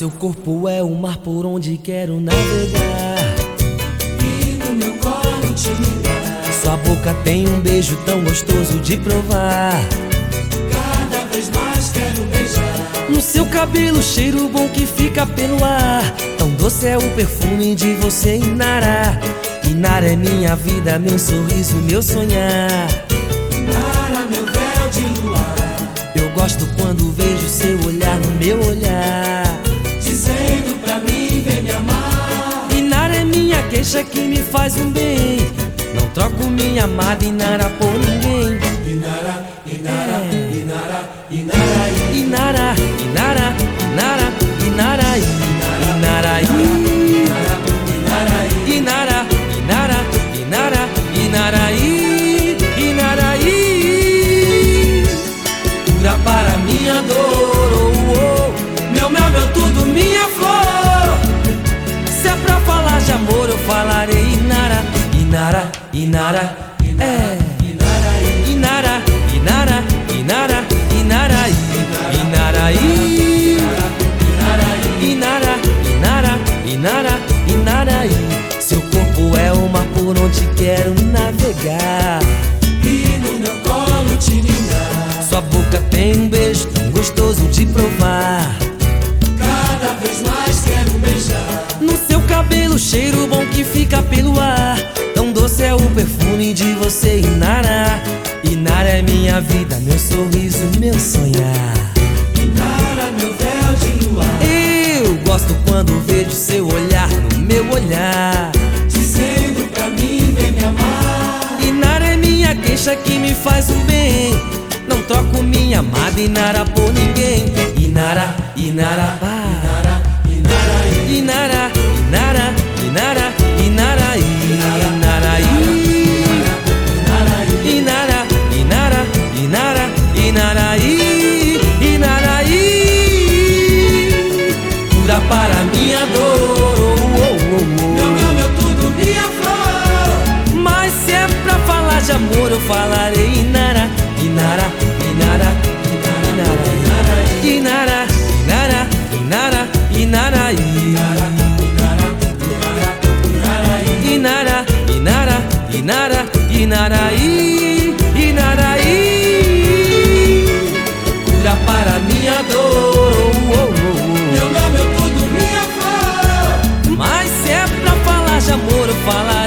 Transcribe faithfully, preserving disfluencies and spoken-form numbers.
Seu corpo é o mar por onde quero navegar, e no meu colo te ligar. sua boca tem um beijo tão gostoso de provar, Cada vez mais quero beijar. no seu cabelo cheiro bom que fica pelo ar. Tão doce é o perfume de você, Inara. Inara é minha vida, meu sorriso, meu sonhar. Inara, meu véu de luar. Eu gosto quando vejo seu olhar no meu olhar, dizendo pra mim, vem me amar. Inara é minha queixa que me faz um bem. Não troco minha amada Inara por ninguém. Inara, Inara, Inara, Inara, Inara, Inara, Inara, Inara, Inara, Inara, Inara, Inara, Inaraí, Inaraí. Cura para minha dor, oh, oh. Meu mel, meu tudo, minha flor. Se é pra falar de amor eu falarei Inara, Inara, Inara, é. Inara, Inara, Inara, Inaraí, Inaraí, Inara, Inara, Inara, Inaraí. Seu corpo é o mar por onde quero navegar, e no meu colo te ligar. sua boca tem um beijo tão gostoso de provar, Cada vez mais quero beijar. no seu cabelo cheiro bom que fica pelo ar. Tão doce é o perfume de você, Inara. Inara é minha vida, meu sorriso, meu sonhar. Inara, meu véu de luar. Eu gosto quando vejo seu olhar no meu olhar, dizendo pra mim, vem me amar. Inara é minha queixa que me faz um bem. Não troco minha amada Inara por ninguém. Inara, Inara, Inara, Inara, Inara, Inara, Inara, Inaraí, Inaraí, Inara, Inara, Inara, Inaraí, Inaraí. Cura para minha dor, oh, oh, oh, oh. meu mel, meu tudo, minha flor. Mas se é pra falar de amor eu falarei Inara, Inara, Inara, Inara, Inara, Inara, Inara, Inaraí, Inara, Inara, Inara, Inaraí, Inaraí. Cura para minha dor, oh, oh, oh. meu mel, meu tudo, minha flor. Mas se é pra falar de amor eu falarei